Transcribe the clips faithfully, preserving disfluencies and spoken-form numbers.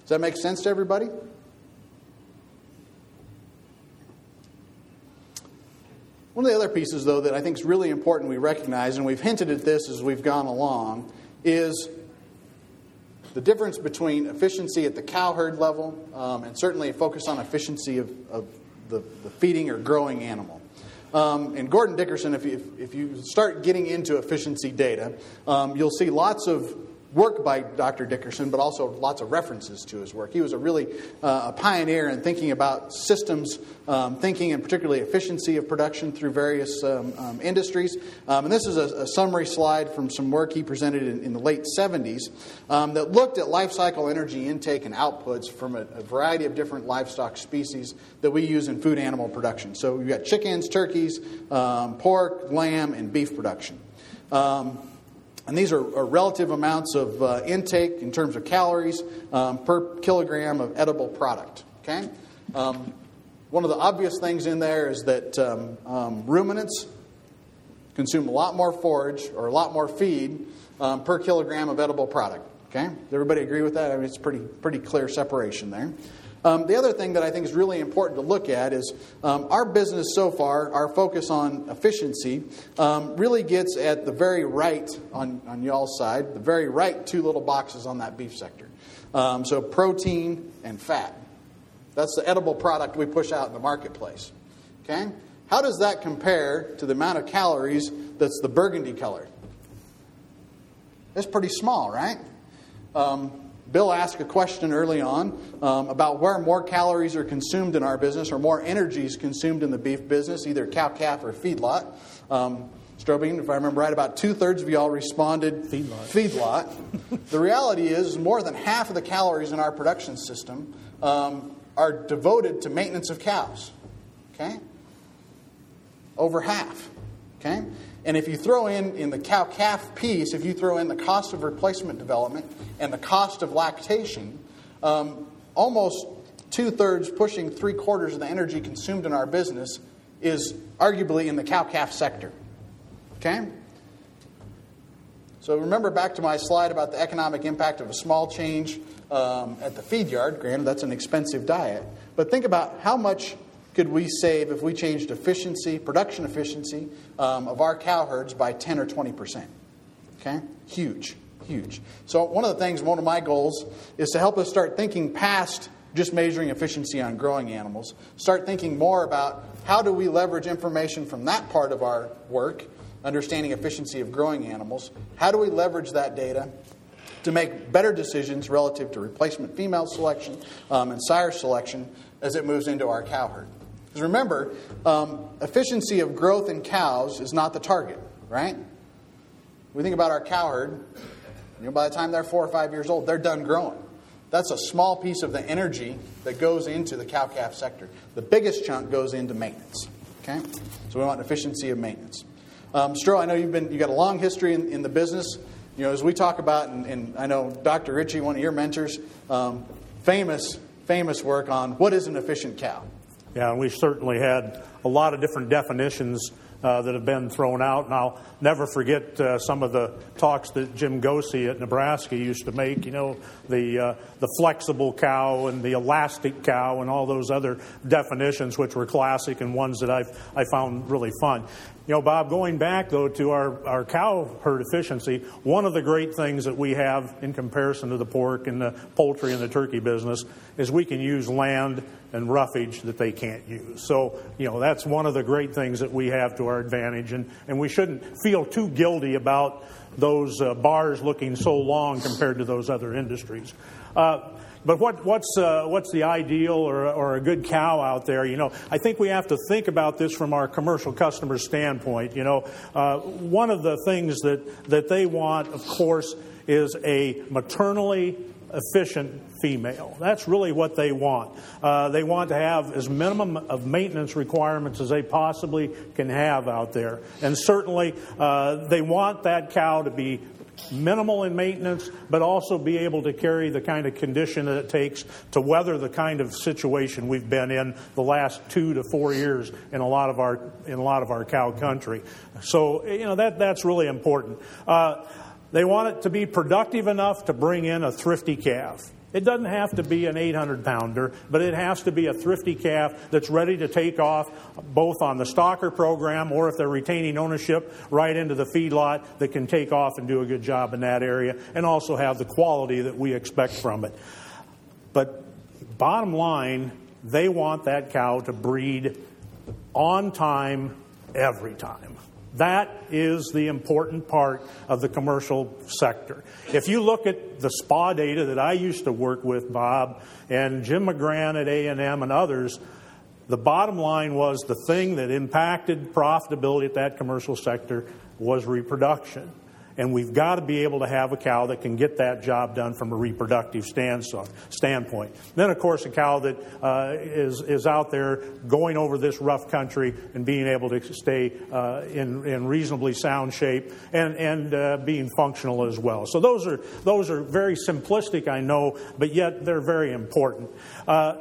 Does that make sense to everybody? One of the other pieces, though, that I think is really important we recognize, and we've hinted at this as we've gone along, is the difference between efficiency at the cow herd level um, and certainly a focus on efficiency of, of the, the feeding or growing animal. Um, and Gordon Dickerson, if you, if you start getting into efficiency data, um, you'll see lots of work by Doctor Dickerson, but also lots of references to his work. He was a really uh, a pioneer in thinking about systems, um, thinking and particularly efficiency of production through various um, um, industries. Um, and this is a, a summary slide from some work he presented in, in the late seventies um, that looked at life cycle energy intake and outputs from a, a variety of different livestock species that we use in food animal production. So we've got chickens, turkeys, um, pork, lamb, and beef production. Um, And these are, are relative amounts of uh, intake in terms of calories um, per kilogram of edible product. Okay, um, one of the obvious things in there is that um, um, ruminants consume a lot more forage or a lot more feed um, per kilogram of edible product. Okay, does everybody agree with that? I mean, it's pretty pretty clear separation there. Um, the other thing that I think is really important to look at is um, our business so far, our focus on efficiency, um, really gets at the very right, on, on y'all's side, the very right two little boxes on that beef sector. Um, so protein and fat. That's the edible product we push out in the marketplace. Okay? How does that compare to the amount of calories that's the burgundy color? It's pretty small, right? Um, Bill asked a question early on um, about where more calories are consumed in our business or more energy is consumed in the beef business, either cow, calf, or feedlot. Um, Strobing, if I remember right, about two-thirds of y'all responded feedlot. feedlot. The reality is more than half of the calories in our production system um, are devoted to maintenance of cows. Okay? Over half. Okay? And if you throw in, in the cow-calf piece, if you throw in the cost of replacement development and the cost of lactation, um, almost two-thirds, pushing three-quarters of the energy consumed in our business is arguably in the cow-calf sector. Okay? So remember back to my slide about the economic impact of a small change um, at the feed yard. Granted, that's an expensive diet. But think about how much could we save if we changed efficiency, production efficiency um, of our cow herds by ten or twenty percent? Okay? Huge, huge. So one of the things, one of my goals is to help us start thinking past just measuring efficiency on growing animals. Start thinking more about how do we leverage information from that part of our work, understanding efficiency of growing animals. How do we leverage that data to make better decisions relative to replacement female selection um, and sire selection as it moves into our cow herd? Because remember, um, efficiency of growth in cows is not the target, right? We think about our cow herd, you know, by the time they're four or five years old, they're done growing. That's a small piece of the energy that goes into the cow-calf sector. The biggest chunk goes into maintenance. Okay, so we want efficiency of maintenance. Um, Stro, I know you've been you got a long history in, in the business. You know, as we talk about, and, and I know Doctor Ritchie, one of your mentors, um, famous famous work on what is an efficient cow. Yeah, and we've certainly had a lot of different definitions uh, that have been thrown out. And I'll never forget uh, some of the talks that Jim Gosey at Nebraska used to make, you know, the uh, the flexible cow and the elastic cow and all those other definitions, which were classic and ones that I've I found really fun. You know, Bob, going back, though, to our, our cow herd efficiency, one of the great things that we have in comparison to the pork and the poultry and the turkey business is we can use land and roughage that they can't use. So, you know, that's one of the great things that we have to our advantage, and, and we shouldn't feel too guilty about those uh, bars looking so long compared to those other industries. Uh, But what, what's uh, what's the ideal or, or a good cow out there? You know, I think we have to think about this from our commercial customer standpoint. You know, uh, one of the things that, that they want, of course, is a maternally efficient female. That's really what they want. Uh, they want to have as minimum of maintenance requirements as they possibly can have out there. And certainly uh, they want that cow to be minimal in maintenance, but also be able to carry the kind of condition that it takes to weather the kind of situation we've been in the last two to four years in a lot of our in a lot of our cow country. So, you know, that that's really important. Uh, they want it to be productive enough to bring in a thrifty calf. It doesn't have to be an eight hundred pounder, but it has to be a thrifty calf that's ready to take off both on the stocker program or if they're retaining ownership right into the feedlot that can take off and do a good job in that area and also have the quality that we expect from it. But bottom line, they want that cow to breed on time, every time. That is the important part of the commercial sector. If you look at the S P A data that I used to work with, Bob, and Jim McGran at A and M and others, the bottom line was the thing that impacted profitability at that commercial sector was reproduction. And we've got to be able to have a cow that can get that job done from a reproductive stand, standpoint. Then, of course, a cow that uh, is is out there going over this rough country and being able to stay uh, in, in reasonably sound shape and and uh, being functional as well. So those are those are very simplistic, I know, but yet they're very important. Uh,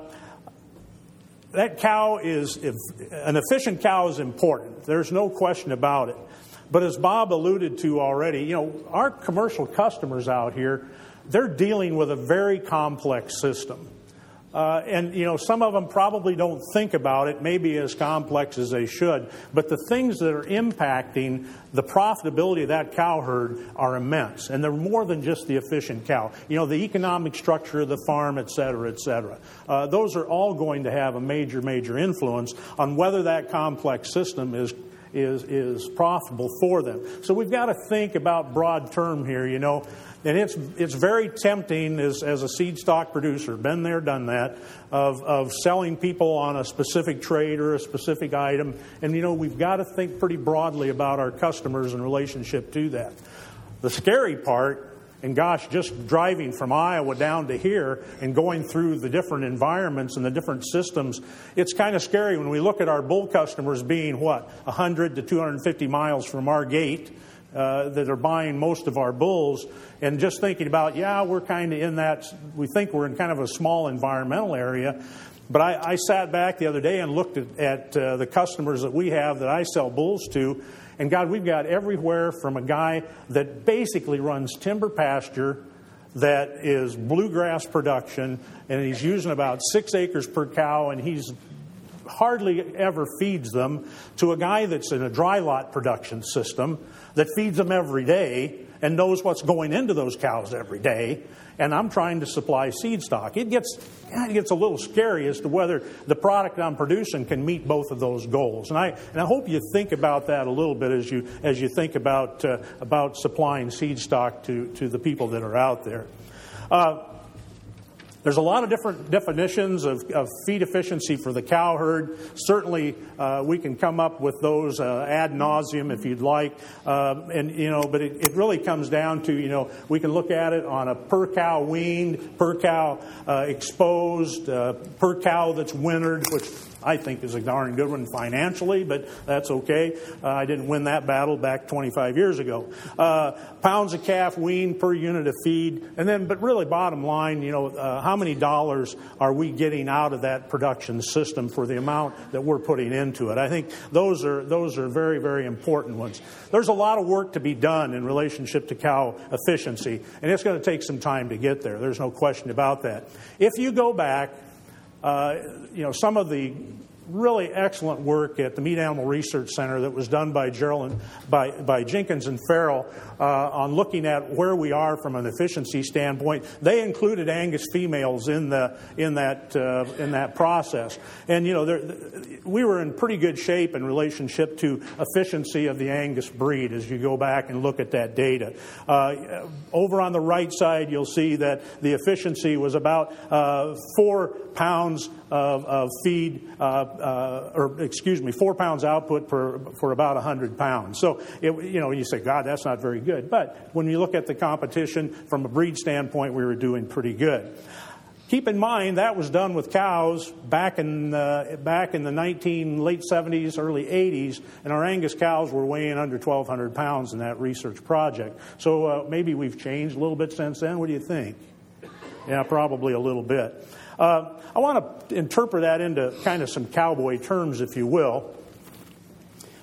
that cow is if, an efficient cow is important. There's no question about it. But as Bob alluded to already, you know, our commercial customers out here, they're dealing with a very complex system. Uh, and, you know, some of them probably don't think about it maybe as complex as they should. But the things that are impacting the profitability of that cow herd are immense. And they're more than just the efficient cow. You know, the economic structure of the farm, et cetera, et cetera. Uh, those are all going to have a major, major influence on whether that complex system is is is profitable for them. So we've got to think about broad term here, you know. And it's it's very tempting as, as a seed stock producer, been there, done that, of, of selling people on a specific trade or a specific item. And, you know, we've got to think pretty broadly about our customers in relationship to that. The scary part, and gosh, just driving from Iowa down to here and going through the different environments and the different systems, it's kind of scary when we look at our bull customers being, what, one hundred to two hundred fifty miles from our gate uh, that are buying most of our bulls, and just thinking about, yeah, we're kind of in that, we think we're in kind of a small environmental area. But I, I sat back the other day and looked at, at uh, the customers that we have that I sell bulls to. And God, we've got everywhere from a guy that basically runs timber pasture that is bluegrass production, and he's using about six acres per cow, and he's hardly ever feeds them, to a guy that's in a dry lot production system that feeds them every day and knows what's going into those cows every day. And I'm trying to supply seed stock. It gets it gets a little scary as to whether the product I'm producing can meet both of those goals. And I and I hope you think about that a little bit as you as you think about uh, about supplying seed stock to to the people that are out there. Uh, There's a lot of different definitions of, of feed efficiency for the cow herd. Certainly, uh, we can come up with those uh, ad nauseum if you'd like. Uh, and you know, but it, it really comes down to, you know, we can look at it on a per cow weaned, per cow uh, exposed, uh, per cow that's wintered, which I think is a darn good one financially, but that's okay. Uh, I didn't win that battle back twenty-five years ago. Uh, pounds of calf weaned per unit of feed, and then, but really, bottom line, you know, uh, how many dollars are we getting out of that production system for the amount that we're putting into it? I think those are those are very, very important ones. There's a lot of work to be done in relationship to cow efficiency, and it's going to take some time to get there. There's no question about that. If you go back, uh, you know, some of the really excellent work at the Meat Animal Research Center that was done by Gerald, by, by Jenkins and Farrell uh, on looking at where we are from an efficiency standpoint. They included Angus females in the in that uh, in that process, and you know we were in pretty good shape in relationship to efficiency of the Angus breed as you go back and look at that data. Uh, over on the right side, you'll see that the efficiency was about uh, four pounds of, of feed. Uh, Uh, or excuse me, four pounds output per for about one hundred pounds. So, it, you know, you say, God, that's not very good. But when you look at the competition from a breed standpoint, we were doing pretty good. Keep in mind that was done with cows back in uh, back in the nineteen late seventies, early eighties, and our Angus cows were weighing under twelve hundred pounds in that research project. So uh, maybe we've changed a little bit since then. What do you think? Yeah, probably a little bit. Uh, I want to interpret that into kind of some cowboy terms, if you will.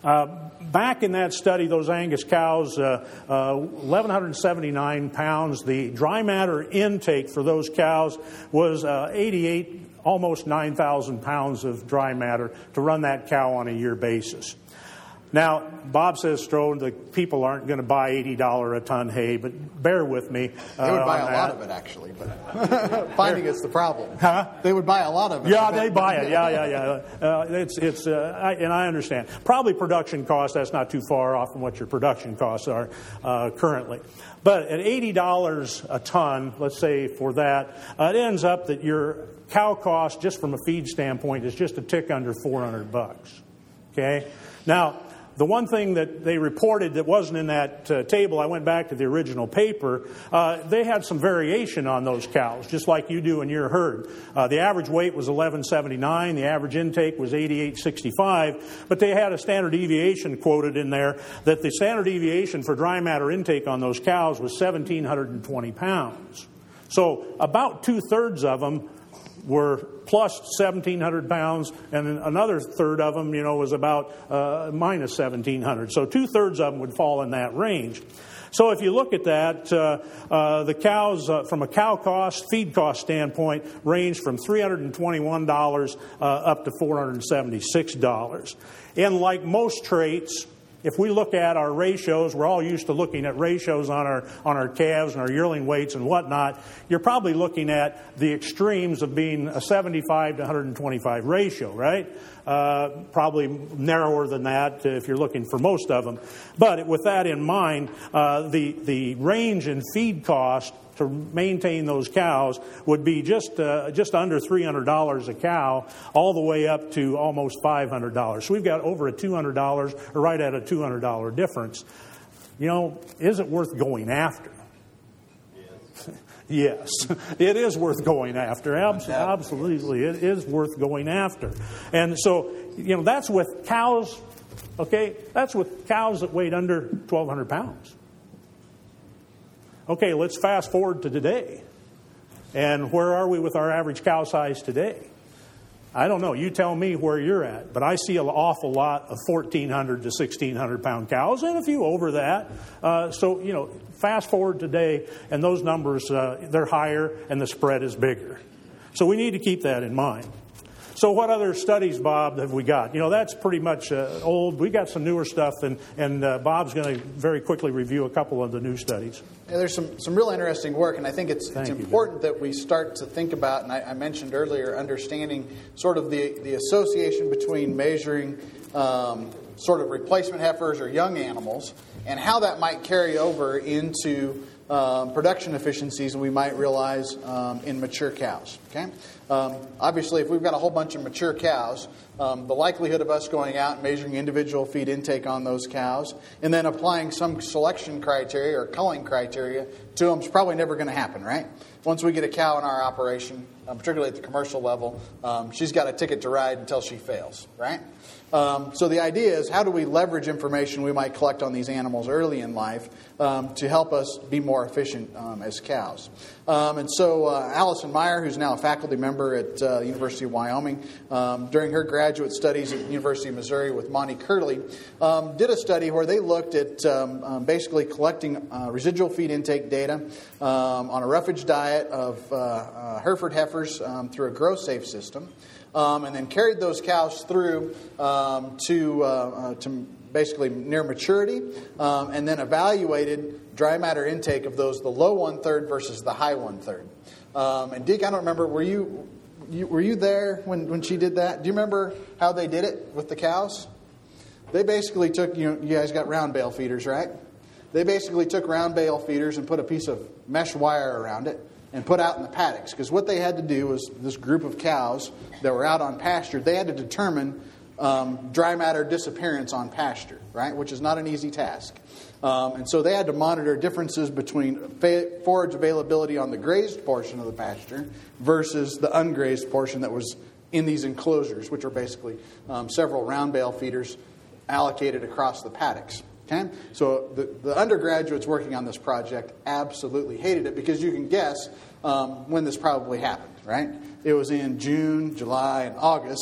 Uh, back in that study, those Angus cows, uh, uh, eleven seventy-nine pounds. The dry matter intake for those cows was uh, eighty-eight, almost nine thousand pounds of dry matter to run that cow on a year basis. Now, Bob says, Strode, the people aren't going to buy eighty dollars a ton hay, but bear with me. Uh, they would buy a that. lot of it, actually, but finding it's the problem. Huh? They would buy a lot of it. Yeah, they buy it. Yeah, yeah, yeah. Uh, it's it's, uh, I, and I understand. Probably production costs. That's not too far off from what your production costs are uh, currently. But at eighty dollars a ton, let's say for that, uh, it ends up that your cow cost, just from a feed standpoint, is just a tick under four hundred bucks. Okay, now. The one thing that they reported that wasn't in that uh, table, I went back to the original paper, uh, they had some variation on those cows, just like you do in your herd. Uh, the average weight was eleven seventy-nine, the average intake was eighty-eight sixty-five, but they had a standard deviation quoted in there that the standard deviation for dry matter intake on those cows was one thousand seven hundred twenty pounds. So about two-thirds of them were plus seventeen hundred pounds, and then another third of them, you know, was about uh, minus seventeen hundred. So two-thirds of them would fall in that range. So if you look at that, uh, uh, the cows, uh, from a cow cost, feed cost standpoint, range from three hundred twenty-one dollars uh, up to four hundred seventy-six dollars. And like most traits, if we look at our ratios, we're all used to looking at ratios on our on our calves and our yearling weights and whatnot. You're probably looking at the extremes of being a seventy-five to one hundred twenty-five ratio, right? Uh, probably narrower than that if you're looking for most of them. But with that in mind, uh, the the range in feed cost to maintain those cows would be just uh, just under three hundred dollars a cow, all the way up to almost five hundred dollars. So we've got over a two hundred dollars, or right at a two hundred dollars difference. You know, is it worth going after? Yes, it is worth going after. Absolutely, it is worth going after. And so, you know, that's with cows, okay? That's with cows that weighed under twelve hundred pounds. Okay, let's fast forward to today. And where are we with our average cow size today? I don't know. You tell me where you're at. But I see an awful lot of fourteen hundred to sixteen hundred pound cows, and a few over that. Uh, so, you know, fast forward today, and those numbers, uh, they're higher, and the spread is bigger. So we need to keep that in mind. So what other studies, Bob, have we got? You know, that's pretty much uh, old. We got some newer stuff, and, and uh, Bob's going to very quickly review a couple of the new studies. Yeah, there's some, some real interesting work, and I think it's, it's you, important that we start to think about, and I, I mentioned earlier, understanding sort of the, the association between measuring um, sort of replacement heifers or young animals and how that might carry over into um, production efficiencies we might realize um, in mature cows. Okay, um, obviously, if we've got a whole bunch of mature cows, um, the likelihood of us going out and measuring individual feed intake on those cows and then applying some selection criteria or culling criteria to them is probably never going to happen, right? Once we get a cow in our operation, um, particularly at the commercial level, um, she's got a ticket to ride until she fails, right? Um, so the idea is, how do we leverage information we might collect on these animals early in life um, to help us be more efficient um, as cows? Um, and so uh, Allison Meyer, who's now a faculty member at uh, the University of Wyoming, um, during her graduate studies at the University of Missouri with Monty Curley, um, did a study where they looked at um, um, basically collecting uh, residual feed intake data um, on a roughage diet of uh, uh, Hereford heifers um, through a GrowSafe system. Um, and then carried those cows through um, to uh, uh, to basically near maturity, um, and then evaluated dry matter intake of those the low one third versus the high one third. Um, and Deke, I don't remember. Were you, you were you there when, when she did that? Do you remember how they did it with the cows? They basically took, you know, you guys got round bale feeders, right? They basically took round bale feeders and put a piece of mesh wire around it and put out in the paddocks. Because what they had to do was, this group of cows that were out on pasture, they had to determine um, dry matter disappearance on pasture, right? Which is not an easy task. Um, and so they had to monitor differences between forage availability on the grazed portion of the pasture versus the ungrazed portion that was in these enclosures, which are basically um, several round bale feeders allocated across the paddocks. Okay? So the, the undergraduates working on this project absolutely hated it, because you can guess um, when this probably happened, right? It was in June, July, and August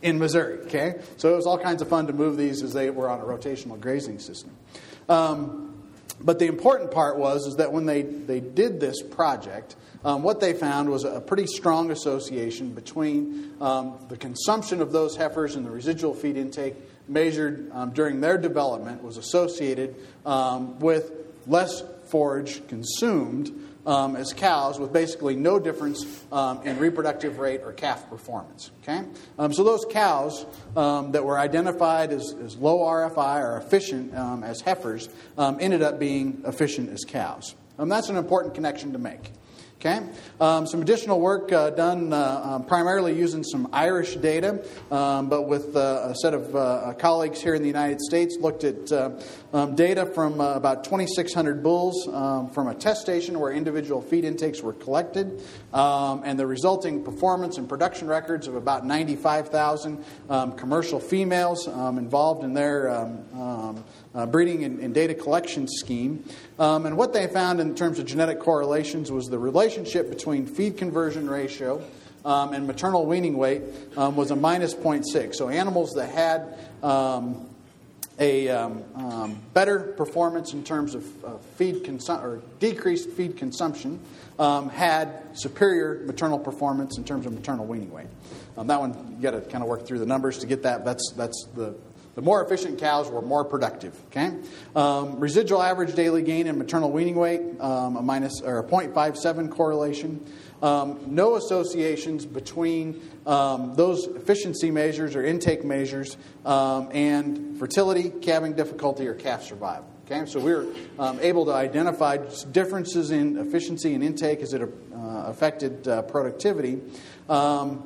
in Missouri. Okay, so it was all kinds of fun to move these as they were on a rotational grazing system. Um, but the important part was is that when they, they did this project, um, what they found was a pretty strong association between um, the consumption of those heifers and the residual feed intake measured um, during their development was associated um, with less forage consumed Um, as cows, with basically no difference um, in reproductive rate or calf performance. Okay, um, so those cows um, that were identified as, as low R F I or efficient um, as heifers um, ended up being efficient as cows. Um, that's an important connection to make. Okay, um, some additional work uh, done uh, um, primarily using some Irish data, um, but with uh, a set of uh, colleagues here in the United States looked at uh, um, data from uh, about twenty-six hundred bulls um, from a test station where individual feed intakes were collected, um, and the resulting performance and production records of about ninety-five thousand um, commercial females um, involved in their um, um, uh, breeding and, and data collection scheme. Um, and what they found in terms of genetic correlations was the relationship between feed conversion ratio um, and maternal weaning weight um, was a minus zero point six. So animals that had um, a um, um, better performance in terms of uh, feed consu- or decreased feed consumption um, had superior maternal performance in terms of maternal weaning weight. Um, that one you got to kind of work through the numbers to get that. That's that's the The more efficient cows were more productive. Okay, um, residual average daily gain in maternal weaning weight, um, a minus or a zero point five seven correlation. Um, no associations between um, those efficiency measures or intake measures um, and fertility, calving difficulty, or calf survival. Okay, so we were um, able to identify differences in efficiency and intake as it uh, affected uh, productivity. Um,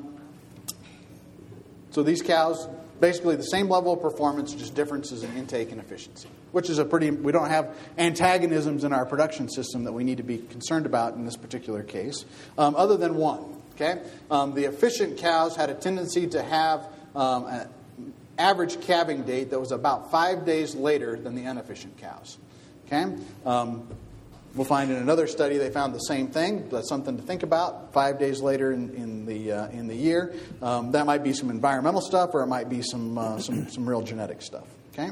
so these cows. Basically the same level of performance, just differences in intake and efficiency, which is a pretty, we don't have antagonisms in our production system that we need to be concerned about in this particular case, um, other than one. Okay, um, the efficient cows had a tendency to have um, an average calving date that was about five days later than the inefficient cows. Okay, um, we'll find in another study they found the same thing. That's something to think about. Five days later in, in the uh, in the year, um, that might be some environmental stuff, or it might be some uh, some some real genetic stuff. Okay,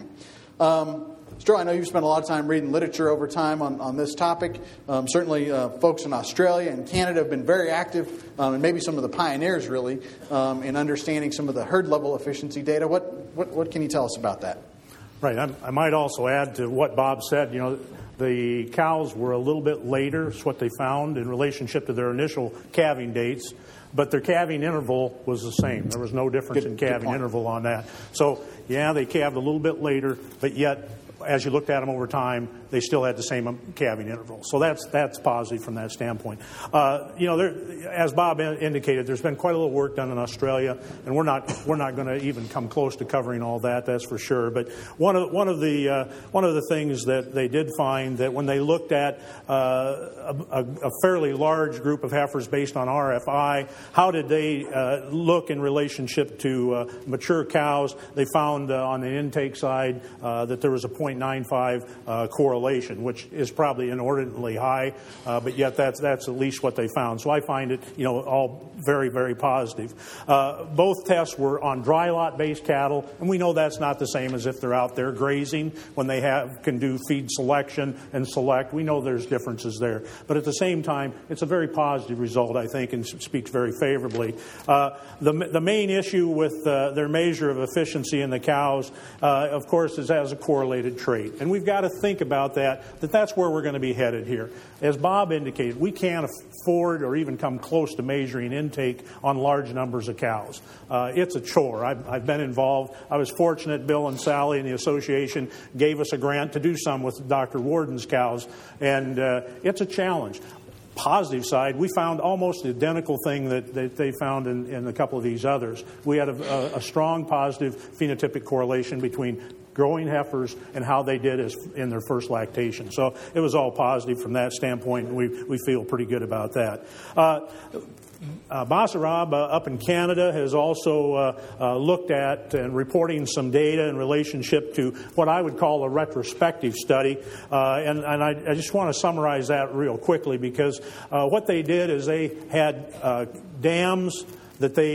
um, Sterling, I know you've spent a lot of time reading literature over time on, on this topic. Um, certainly, uh, folks in Australia and Canada have been very active, um, and maybe some of the pioneers really um, in understanding some of the herd level efficiency data. What what what can you tell us about that? Right. I, I might also add to what Bob said. You know, the cows were a little bit later. It's what they found in relationship to their initial calving dates, but their calving interval was the same. There was no difference good, in calving interval on that. So, yeah, they calved a little bit later, but yet, as you looked at them over time, they still had the same calving interval. So that's that's positive from that standpoint. Uh, you know, there, as Bob indicated, there's been quite a little work done in Australia, and we're not we're not going to even come close to covering all that. That's for sure. But one of one of the uh, one of the things that they did find that when they looked at uh, a, a fairly large group of heifers based on R F I, how did they uh, look in relationship to uh, mature cows? They found uh, on the intake side uh, that there was a zero point nine five uh, correlation, which is probably inordinately high, uh, but yet that's that's at least what they found. So I find it, you know, all very, very positive. Uh, both tests were on dry lot-based cattle, and we know that's not the same as if they're out there grazing when they have can do feed selection and select. We know there's differences there, but at the same time, it's a very positive result, I think, and speaks very favorably. Uh, the the main issue with uh, their measure of efficiency in the cows, uh, of course, is as a correlated trait, and we've got to think about that, that that's where we're going to be headed here. As Bob indicated, we can't afford or even come close to measuring intake on large numbers of cows. Uh, it's a chore. I've, I've been involved. I was fortunate Bill and Sally and the association gave us a grant to do some with Doctor Warden's cows, and uh, it's a challenge. Positive side, we found almost the identical thing that, that they found in, in a couple of these others. We had a, a, a strong positive phenotypic correlation between growing heifers and how they did as in their first lactation. So it was all positive from that standpoint, and we, we feel pretty good about that. Uh, Uh, Basarab uh, up in Canada has also uh, uh, looked at and reporting some data in relationship to what I would call a retrospective study. Uh, and and I, I just want to summarize that real quickly because uh, what they did is they had uh, dams that they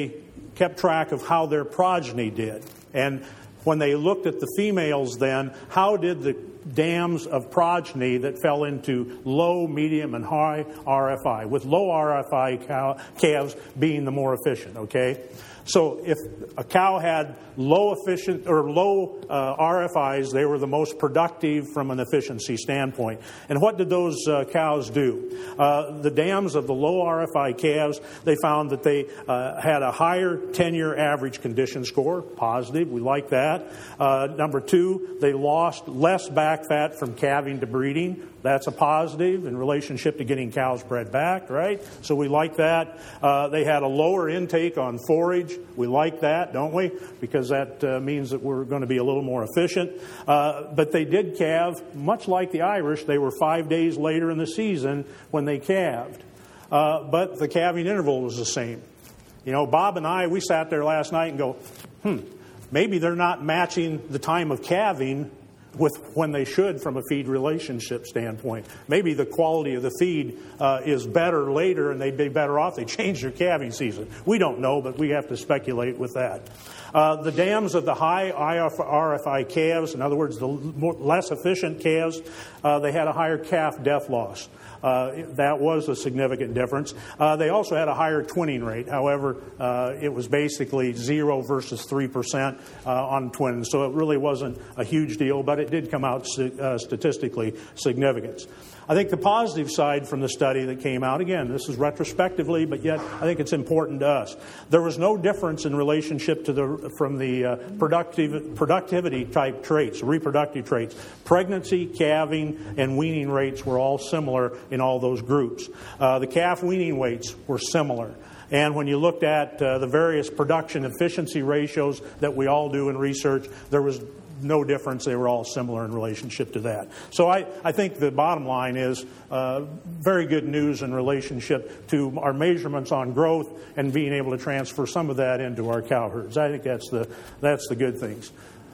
kept track of how their progeny did. And when they looked at the females then, how did the dams of progeny that fell into low, medium, and high R F I, with low R F I cow, calves being the more efficient, okay? So if a cow had low efficient or low uh, R F Is, they were the most productive from an efficiency standpoint. And what did those uh, cows do? Uh, the dams of the low R F I calves, they found that they uh, had a higher ten-year average condition score, positive, we like that. Uh, number two, they lost less back fat from calving to breeding. That's a positive in relationship to getting cows bred back, right? So we like that. Uh, they had a lower intake on forage. We like that, don't we? Because that uh, means that we're going to be a little more efficient. Uh, but they did calve, much like the Irish. They were five days later in the season when they calved. Uh, but the calving interval was the same. You know, Bob and I, we sat there last night and go, hmm, maybe they're not matching the time of calving with when they should from a feed relationship standpoint. Maybe the quality of the feed uh, is better later and they'd be better off. They changed their calving season. We don't know, but we have to speculate with that. Uh, the dams of the high R F I calves, in other words, the more, less efficient calves, uh, they had a higher calf death loss. Uh, that was a significant difference. Uh, they also had a higher twinning rate. However, uh, it was basically zero versus three percent uh, on twins. So it really wasn't a huge deal, but it did come out uh, statistically significant. I think the positive side from the study that came out, again, this is retrospectively, but yet I think it's important to us. There was no difference in relationship to the from the uh, productive productivity type traits, reproductive traits. Pregnancy, calving, and weaning rates were all similar in all those groups. Uh, the calf weaning weights were similar. And when you looked at uh, the various production efficiency ratios that we all do in research, there was no difference. They were all similar in relationship to that. So I, I think the bottom line is uh, very good news in relationship to our measurements on growth and being able to transfer some of that into our cow herds. I think that's the that's the good things.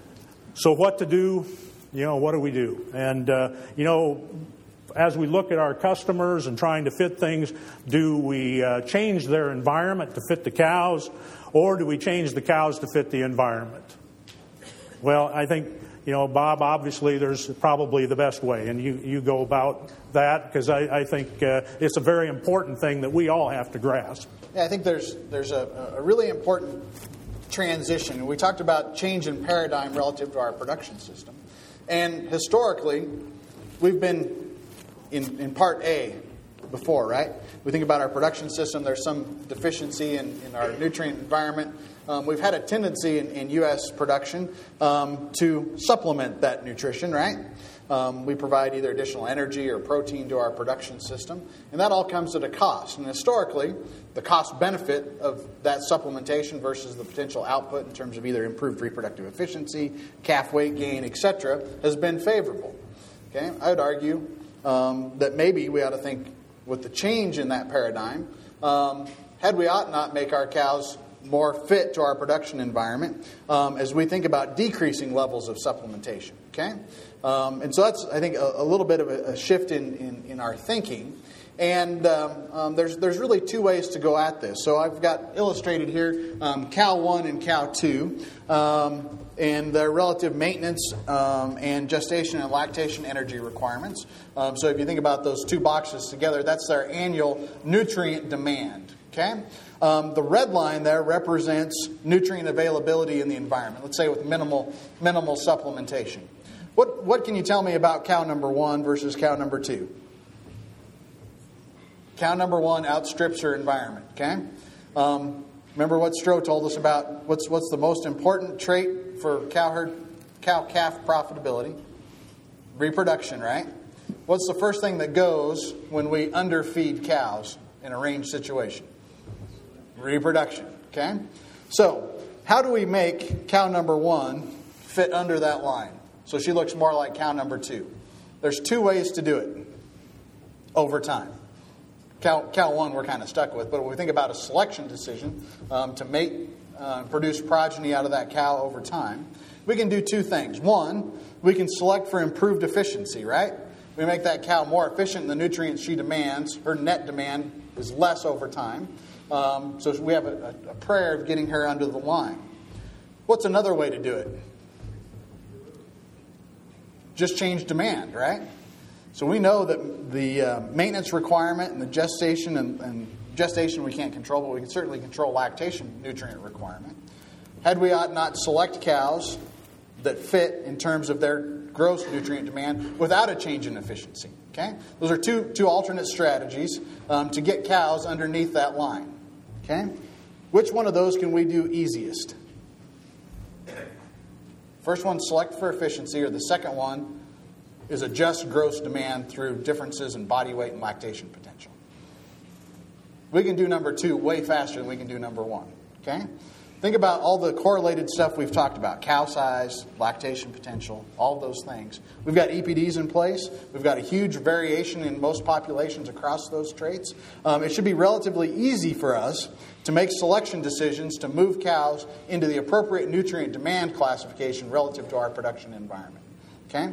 So what to do? You know, what do we do? And, uh, you know, as we look at our customers and trying to fit things, do we uh, change their environment to fit the cows, or do we change the cows to fit the environment? Well, I think, you know, Bob, obviously there's probably the best way, and you, you go about that because I, I think uh, it's a very important thing that we all have to grasp. Yeah, I think there's there's a, a really important transition. We talked about change in paradigm relative to our production system. And historically, we've been in, in part A before, right? We think about our production system, there's some deficiency in, in our nutrient environment. Um, we've had a tendency in, in U S production um, to supplement that nutrition, right? Um, we provide either additional energy or protein to our production system, and that all comes at a cost. And historically, the cost benefit of that supplementation versus the potential output in terms of either improved reproductive efficiency, calf weight gain, et cetera, has been favorable. Okay, I would argue um, that maybe we ought to think with the change in that paradigm, um, had we ought not make our cows more fit to our production environment um, as we think about decreasing levels of supplementation. Okay, um, and so that's, I think, a, a little bit of a, a shift in, in, in our thinking. And um, um, there's there's really two ways to go at this. So I've got illustrated here um, cow one and cow two, um, and their relative maintenance um, and gestation and lactation energy requirements. Um, so if you think about those two boxes together, that's their annual nutrient demand. Okay, um, the red line there represents nutrient availability in the environment. Let's say with minimal minimal supplementation. What what can you tell me about cow number one versus cow number two? Cow number one outstrips her environment, okay? Um, remember what Stroh told us about what's what's the most important trait for cow herd, cow-calf profitability? Reproduction, right? What's the first thing that goes when we underfeed cows in a range situation? Reproduction, okay? So, how do we make cow number one fit under that line so she looks more like cow number two? There's two ways to do it over time. Cow, cow one we're kind of stuck with, but when we think about a selection decision um, to mate, uh, produce progeny out of that cow over time, we can do two things. One, we can select for improved efficiency, right? We make that cow more efficient in the nutrients she demands. Her net demand is less over time. Um, so we have a, a prayer of getting her under the line. What's another way to do it? Just change demand, right? So we know that the uh, maintenance requirement and the gestation and, and gestation we can't control, but we can certainly control lactation nutrient requirement. Had we ought not select cows that fit in terms of their gross nutrient demand without a change in efficiency. Okay, those are two two alternate strategies um, to get cows underneath that line. Okay, which one of those can we do easiest? First one, select for efficiency, or the second one is adjust gross demand through differences in body weight and lactation potential. We can do number two way faster than we can do number one. Okay? Think about all the correlated stuff we've talked about. Cow size, lactation potential, all of those things. We've got E P Ds in place. We've got a huge variation in most populations across those traits. Um, it should be relatively easy for us to make selection decisions to move cows into the appropriate nutrient demand classification relative to our production environment. Okay?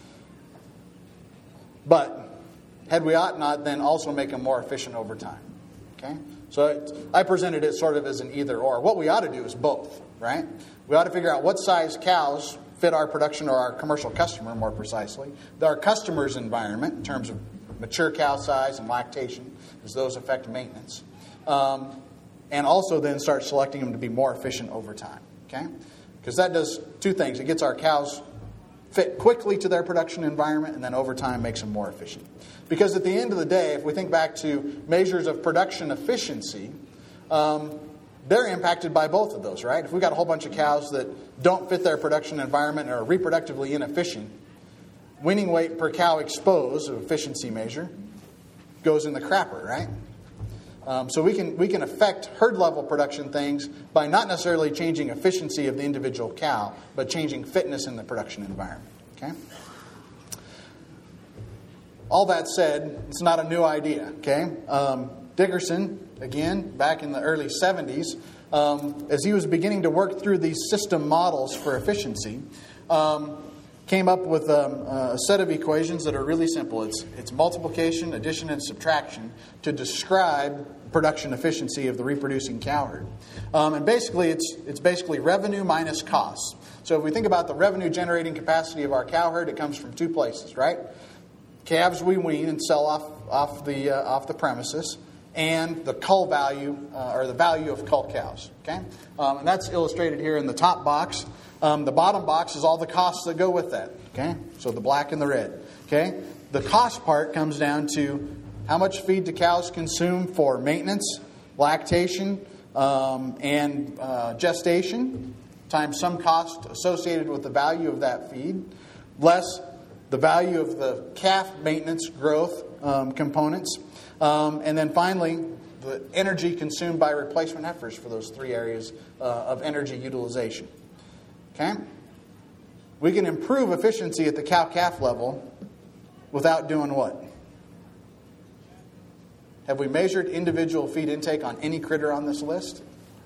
But had we ought not then also make them more efficient over time. Okay? So it, I presented it sort of as an either or. What we ought to do is both, right? We ought to figure out what size cows fit our production or our commercial customer, more precisely, our customer's environment in terms of mature cow size and lactation, as those affect maintenance. Um, and also then start selecting them to be more efficient over time, okay? Because that does two things. It gets our cows fit quickly to their production environment, and then over time makes them more efficient. Because at the end of the day, if we think back to measures of production efficiency, um, they're impacted by both of those, right? If we've got a whole bunch of cows that don't fit their production environment and are reproductively inefficient, winning weight per cow exposed, an efficiency measure, goes in the crapper, right? Um, so we can we can affect herd level production things by not necessarily changing efficiency of the individual cow, but changing fitness in the production environment. Okay. All that said, it's not a new idea. Okay. Um, Dickerson, again, back in the early seventies, um, as he was beginning to work through these system models for efficiency, um, came up with um, a set of equations that are really simple. It's it's multiplication, addition, and subtraction to describe production efficiency of the reproducing cow herd. Um, and basically, it's it's basically revenue minus costs. So if we think about the revenue generating capacity of our cow herd, it comes from two places, right? Calves we wean and sell off off the uh, off the premises, and the cull value uh, or the value of cull cows. Okay, um, and that's illustrated here in the top box. Um, the bottom box is all the costs that go with that. Okay, so the black and the red. Okay, the cost part comes down to how much feed do cows consume for maintenance, lactation, um, and uh, gestation, times some cost associated with the value of that feed, less the value of the calf maintenance growth um, components, um, and then finally the energy consumed by replacement heifers for those three areas uh, of energy utilization. Okay? We can improve efficiency at the cow-calf level without doing what? Have we measured individual feed intake on any critter on this list?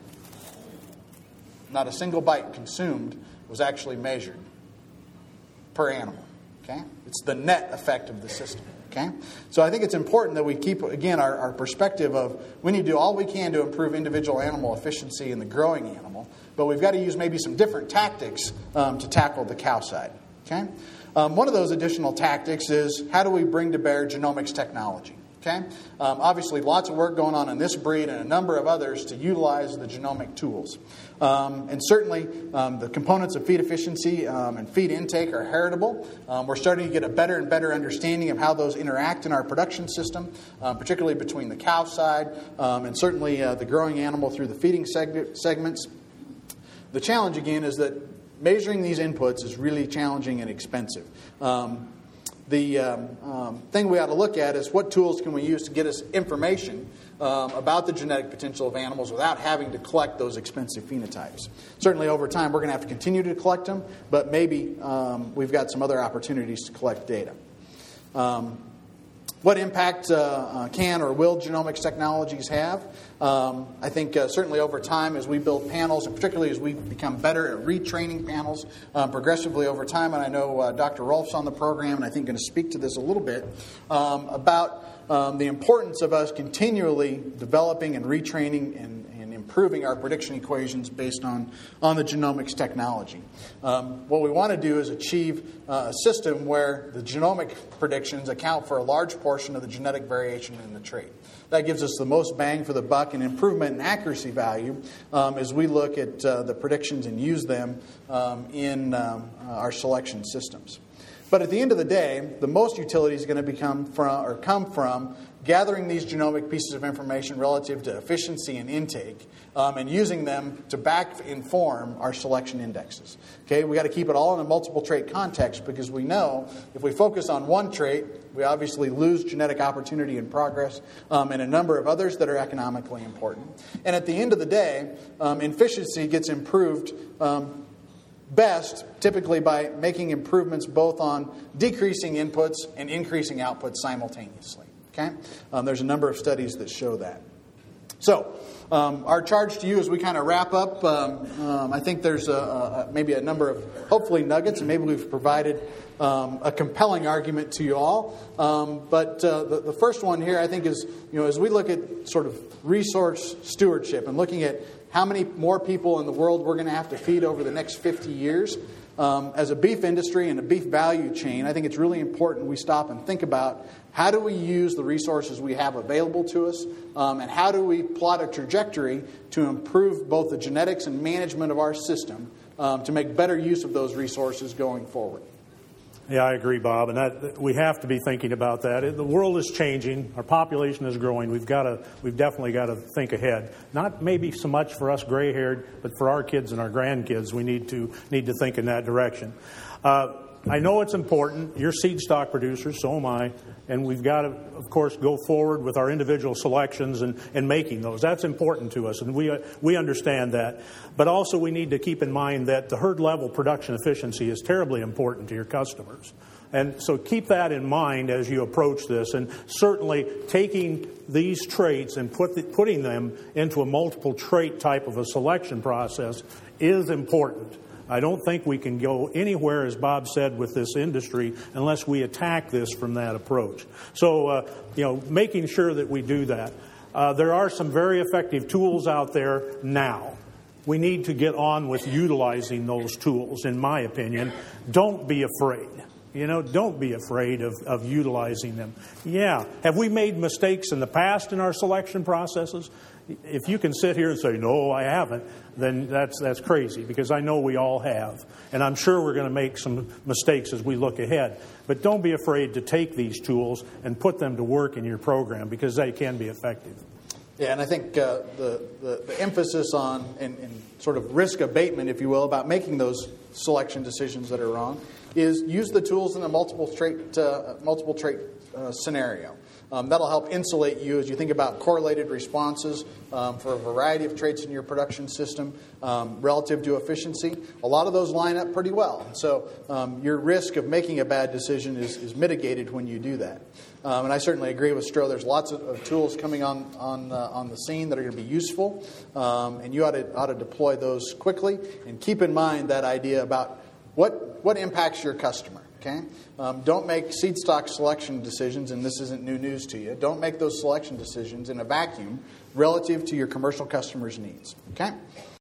Not a single bite consumed was actually measured per animal. Okay? It's the net effect of the system. Okay? So I think it's important that we keep, again, our, our perspective of we need to do all we can to improve individual animal efficiency in the growing animal, but we've got to use maybe some different tactics um, to tackle the cow side. Okay? Um, one of those additional tactics is how do we bring to bear genomics technology? Okay? Um, obviously, lots of work going on in this breed and a number of others to utilize the genomic tools. Um, and certainly, um, the components of feed efficiency um, and feed intake are heritable. Um, we're starting to get a better and better understanding of how those interact in our production system, um, particularly between the cow side um, and certainly uh, the growing animal through the feeding seg- segments. The challenge, again, is that measuring these inputs is really challenging and expensive. Um, The um, um, thing we ought to look at is what tools can we use to get us information um, about the genetic potential of animals without having to collect those expensive phenotypes. Certainly over time we're going to have to continue to collect them, but maybe um, we've got some other opportunities to collect data. Um, what impact uh, uh, can or will genomics technologies have? Um, I think uh, certainly over time as we build panels, and particularly as we become better at retraining panels um, progressively over time, and I know uh, Doctor Rolf's on the program, and I think going to speak to this a little bit, um, about um, the importance of us continually developing and retraining and, and improving our prediction equations based on, on the genomics technology. Um, what we want to do is achieve uh, a system where the genomic predictions account for a large portion of the genetic variation in the trait. That gives us the most bang for the buck and improvement in accuracy value um, as we look at uh, the predictions and use them um, in um, uh, our selection systems. But at the end of the day, the most utility is going to become from or come from gathering these genomic pieces of information relative to efficiency and intake um, and using them to back inform our selection indexes. Okay, we got to keep it all in a multiple trait context because we know if we focus on one trait, we obviously lose genetic opportunity and progress um, and a number of others that are economically important. And at the end of the day, um, efficiency gets improved um, best typically by making improvements both on decreasing inputs and increasing outputs simultaneously. Okay, um, there's a number of studies that show that. So, um, our charge to you as we kind of wrap up, um, um, I think there's a, a, maybe a number of hopefully nuggets, and maybe we've provided um, a compelling argument to you all. Um, but uh, the, the first one here, I think, is you know as we look at sort of resource stewardship and looking at how many more people in the world we're going to have to feed over the next fifty years. Um, as a beef industry and a beef value chain, I think it's really important we stop and think about how do we use the resources we have available to us um, and how do we plot a trajectory to improve both the genetics and management of our system um, to make better use of those resources going forward. Yeah, I agree, Bob, and that, we have to be thinking about that. The world is changing. Our population is growing. We've got to, we've definitely got to think ahead. Not maybe so much for us gray-haired, but for our kids and our grandkids, we need to need to think in that direction. Uh, I know it's important. You're seed stock producers, so am I, and we've got to, of course, go forward with our individual selections and, and making those. That's important to us, and we uh, we understand that. But also we need to keep in mind that the herd-level production efficiency is terribly important to your customers. And so keep that in mind as you approach this, and certainly taking these traits and put the, putting them into a multiple trait type of a selection process is important. I don't think we can go anywhere, as Bob said, with this industry unless we attack this from that approach. So, uh, you know, making sure that we do that. Uh, there are some very effective tools out there now. We need to get on with utilizing those tools, in my opinion. Don't be afraid. You know, don't be afraid of, of utilizing them. Yeah. Have we made mistakes in the past in our selection processes? If you can sit here and say, no, I haven't, then that's that's crazy, because I know we all have. And I'm sure we're going to make some mistakes as we look ahead. But don't be afraid to take these tools and put them to work in your program, because they can be effective. Yeah, and I think uh, the, the, the emphasis on and, and sort of risk abatement, if you will, about making those selection decisions that are wrong is use the tools in a multiple trait, uh, multiple trait uh, scenario. Um, that'll help insulate you as you think about correlated responses um, for a variety of traits in your production system um, relative to efficiency. A lot of those line up pretty well. So um, your risk of making a bad decision is, is mitigated when you do that. Um, and I certainly agree with Stroh. There's lots of, of tools coming on on, uh, on the scene that are going to be useful, um, and you ought to, ought to deploy those quickly. And keep in mind that idea about what what impacts your customer. Okay, um, don't make seed stock selection decisions, and this isn't new news to you. Don't make those selection decisions in a vacuum relative to your commercial customers' needs. Okay.